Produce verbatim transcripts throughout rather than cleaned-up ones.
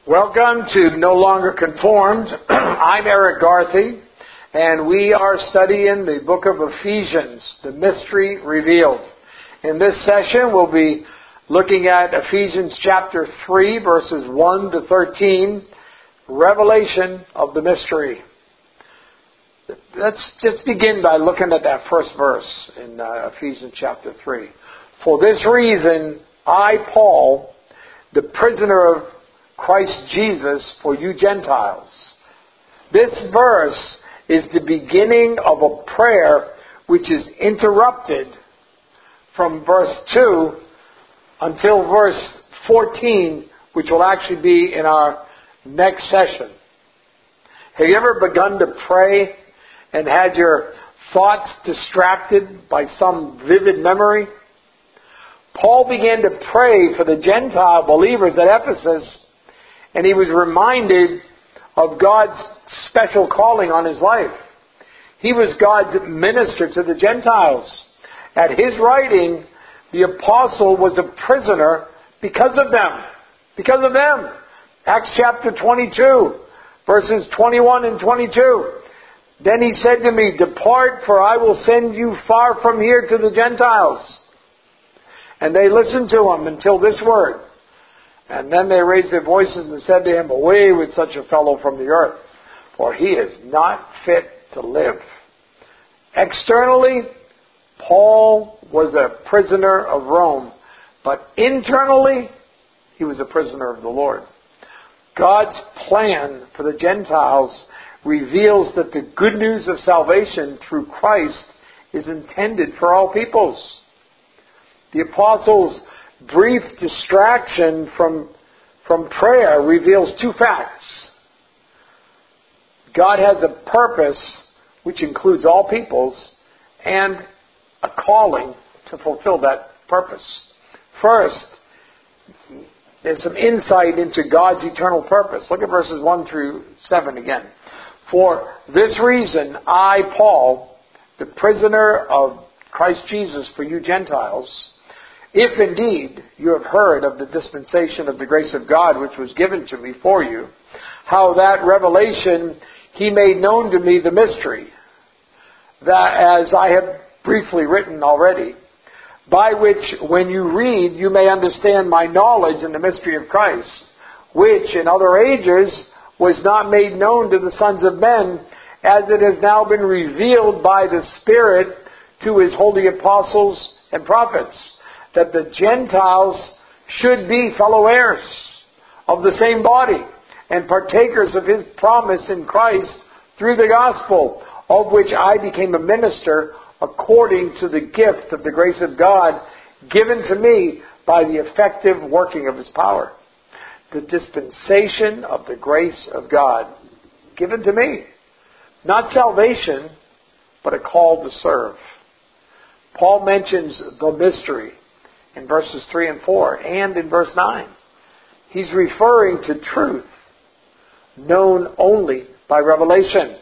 Welcome to No Longer Conformed. I'm Eric Garthy, and we are studying the book of Ephesians, the mystery revealed. In this session, we'll be looking at Ephesians chapter three, verses one to thirteen, revelation of the mystery. Let's just begin by looking at that first verse in uh, Ephesians chapter three. For this reason, I, Paul, the prisoner of Christ Jesus, for you Gentiles. This verse is the beginning of a prayer which is interrupted from verse two until verse fourteen, which will actually be in our next session. Have you ever begun to pray and had your thoughts distracted by some vivid memory? Paul began to pray for the Gentile believers at Ephesus, and he was reminded of God's special calling on his life. He was God's minister to the Gentiles. At his writing, the apostle was a prisoner because of them. Because of them. Acts chapter twenty-two, verses twenty-one and twenty-two. Then he said to me, "Depart, for I will send you far from here to the Gentiles." And they listened to him until this word. And then they raised their voices and said to him, "Away with such a fellow from the earth, for he is not fit to live." Externally, Paul was a prisoner of Rome, but internally, he was a prisoner of the Lord. God's plan for the Gentiles reveals that the good news of salvation through Christ is intended for all peoples. The apostles' brief distraction from, from prayer reveals two facts. God has a purpose which includes all peoples and a calling to fulfill that purpose. First, there's some insight into God's eternal purpose. Look at verses one through seven again. For this reason, I, Paul, the prisoner of Christ Jesus for you Gentiles, if indeed you have heard of the dispensation of the grace of God which was given to me for you, how that revelation he made known to me the mystery, that as I have briefly written already, by which when you read you may understand my knowledge in the mystery of Christ, which in other ages was not made known to the sons of men, as it has now been revealed by the Spirit to his holy apostles and prophets, that the Gentiles should be fellow heirs of the same body and partakers of his promise in Christ through the gospel, of which I became a minister according to the gift of the grace of God given to me by the effective working of his power. The dispensation of the grace of God given to me. Not salvation, but a call to serve. Paul mentions the mystery in verses three and four and in verse nine. He's referring to truth known only by revelation,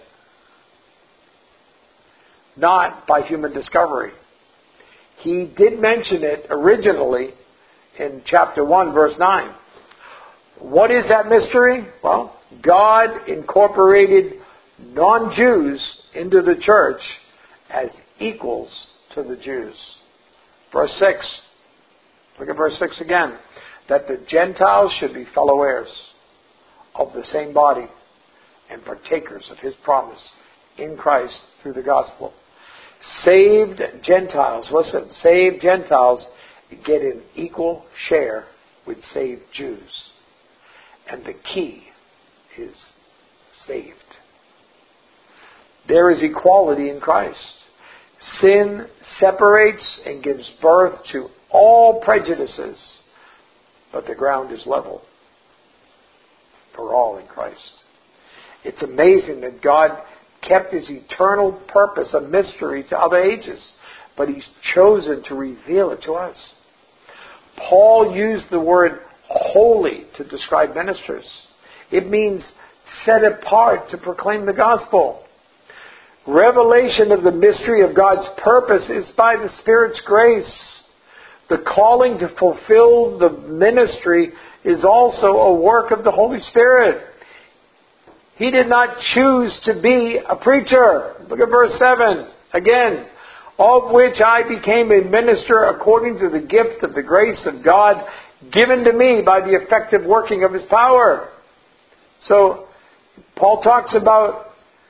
not by human discovery. He did mention it originally in chapter one, verse nine. What is that mystery? Well, God incorporated non-Jews into the church as equals to the Jews. Verse six. Look at verse six again. That the Gentiles should be fellow heirs of the same body and partakers of his promise in Christ through the gospel. Saved Gentiles, listen, saved Gentiles get an equal share with saved Jews. And the key is saved. There is equality in Christ. Sin separates and gives birth to all prejudices, but the ground is level for all in Christ. It's amazing that God kept his eternal purpose a mystery to other ages, but he's chosen to reveal it to us. Paul used the word holy to describe ministers. It means set apart to proclaim the gospel. Revelation of the mystery of God's purpose is by the Spirit's grace. The calling to fulfill the ministry is also a work of the Holy Spirit. He did not choose to be a preacher. Look at verse seven again. Of which I became a minister according to the gift of the grace of God given to me by the effective working of His power. So, Paul talks about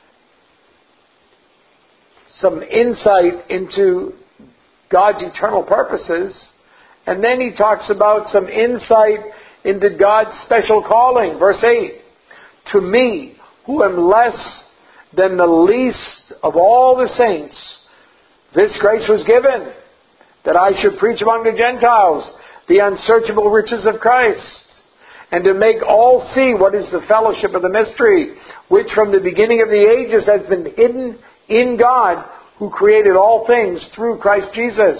some insight into God's eternal purposes, and then he talks about some insight into God's special calling. Verse eight, to me, who am less than the least of all the saints, this grace was given, that I should preach among the Gentiles the unsearchable riches of Christ, and to make all see what is the fellowship of the mystery, which from the beginning of the ages has been hidden in God, who created all things through Christ Jesus,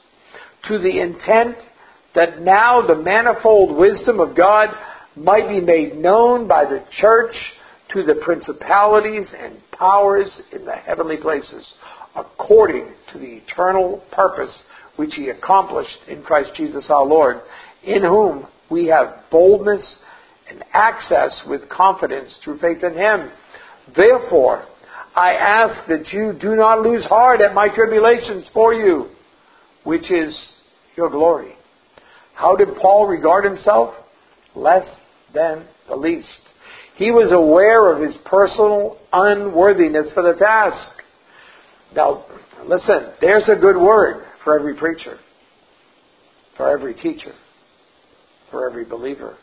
to the intent that now the manifold wisdom of God might be made known by the church to the principalities and powers in the heavenly places, according to the eternal purpose which He accomplished in Christ Jesus our Lord, in whom we have boldness and access with confidence through faith in Him. Therefore, I ask that you do not lose heart at my tribulations for you, which is your glory. How did Paul regard himself? Less than the least. He was aware of his personal unworthiness for the task. Now, listen, there's a good word for every preacher, for every teacher, for every believer.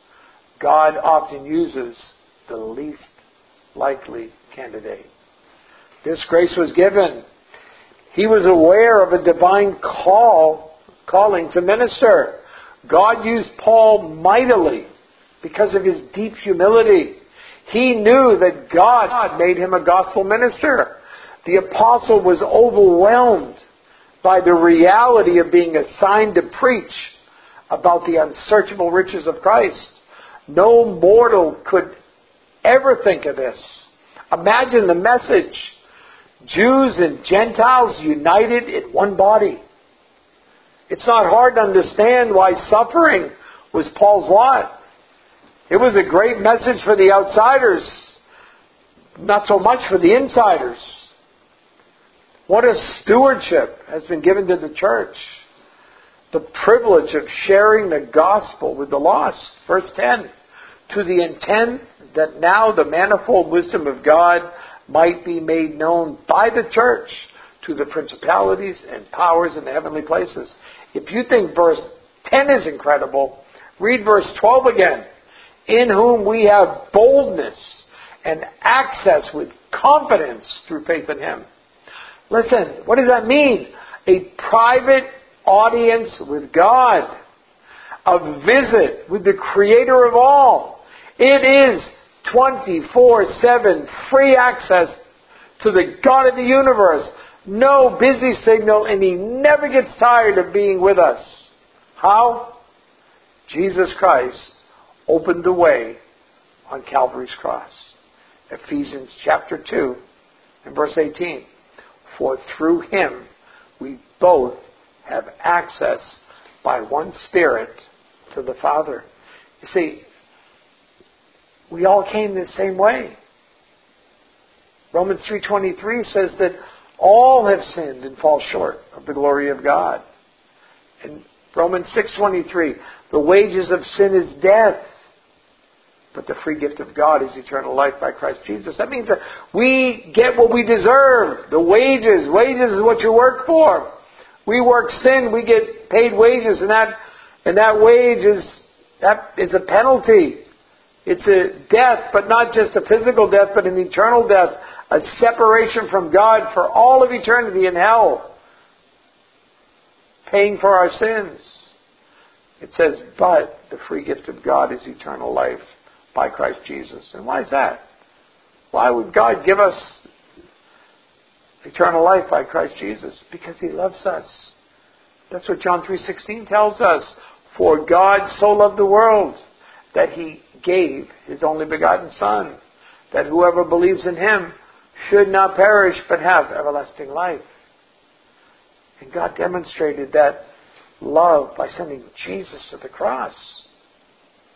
God often uses the least likely candidate. This grace was given. He was aware of a divine call, calling to minister. God used Paul mightily because of his deep humility. He knew that God made him a gospel minister. The apostle was overwhelmed by the reality of being assigned to preach about the unsearchable riches of Christ. No mortal could ever think of this. Imagine the message. Jews and Gentiles united in one body. It's not hard to understand why suffering was Paul's lot. It was a great message for the outsiders, not so much for the insiders. What a stewardship has been given to the church. The privilege of sharing the gospel with the lost. Verse ten. To the intent that now the manifold wisdom of God might be made known by the church to the principalities and powers in the heavenly places. If you think verse ten is incredible, read verse twelve again. In whom we have boldness and access with confidence through faith in Him. Listen, what does that mean? A private audience with God. A visit with the Creator of all. It is twenty-four seven free access to the God of the universe. No busy signal, and He never gets tired of being with us. How? Jesus Christ opened the way on Calvary's cross. Ephesians chapter two and verse eighteen. For through Him we both have access by one Spirit to the Father. You see, we all came the same way. Romans three twenty-three says that all have sinned and fall short of the glory of God. And Romans six twenty-three, the wages of sin is death, but the free gift of God is eternal life by Christ Jesus. That means that we get what we deserve. The wages. Wages is what you work for. We work sin, we get paid wages, and that and that wage is that is a penalty. It's a death, but not just a physical death, but an eternal death. A separation from God for all of eternity in hell. Paying for our sins. It says, but the free gift of God is eternal life by Christ Jesus. And why is that? Why would God give us eternal life by Christ Jesus? Because He loves us. That's what John three sixteen tells us. For God so loved the world that He gave His only begotten Son, that whoever believes in Him should not perish but have everlasting life. And God demonstrated that love by sending Jesus to the cross.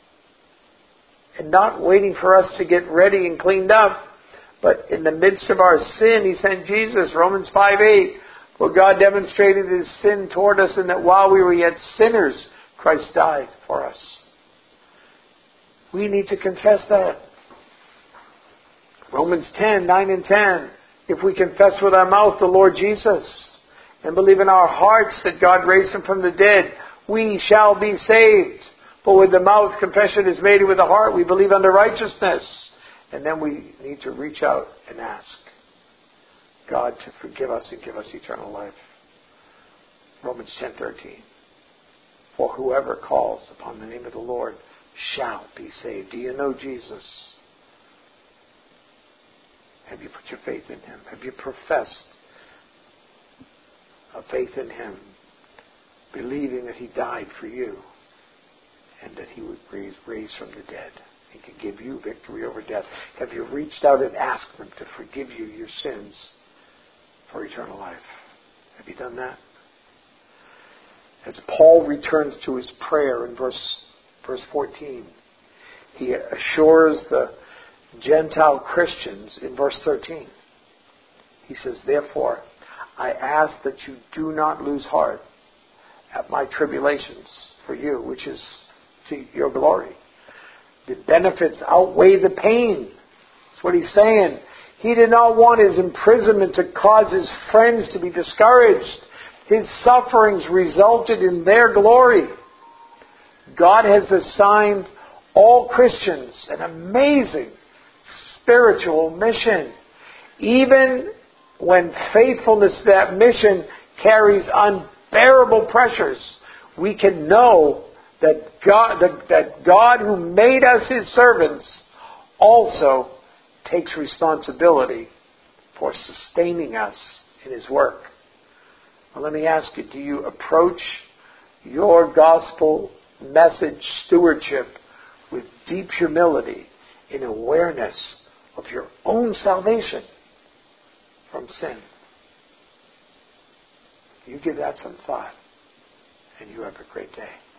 and not waiting for us to get ready and cleaned up, but in the midst of our sin, He sent Jesus. Romans five eight. For God demonstrated His sin toward us in that while we were yet sinners, Christ died for us. We need to confess that. Romans ten, nine and ten. If we confess with our mouth the Lord Jesus and believe in our hearts that God raised Him from the dead, we shall be saved. For with the mouth confession is made, and with the heart we believe unto righteousness. And then we need to reach out and ask God to forgive us and give us eternal life. Romans ten thirteen. For whoever calls upon the name of the Lord shall be saved. Do you know Jesus? Have you put your faith in Him? Have you professed a faith in Him, believing that He died for you and that He would raise, raise from the dead? He can give you victory over death. Have you reached out and asked Him to forgive you your sins for eternal life? Have you done that? As Paul returns to his prayer in verse, verse fourteen, he assures the Gentile Christians in verse thirteen. He says, therefore, I ask that you do not lose heart at my tribulations for you, which is to your glory. The benefits outweigh the pain. That's what he's saying. He did not want his imprisonment to cause his friends to be discouraged. His sufferings resulted in their glory. God has assigned all Christians an amazing spiritual mission. Even when faithfulness to that mission carries unbearable pressures, we can know that God, that, that God who made us His servants also takes responsibility for sustaining us in His work. Well, let me ask you, do you approach your gospel message stewardship with deep humility in awareness of your own salvation from sin? You give that some thought, and you have a great day.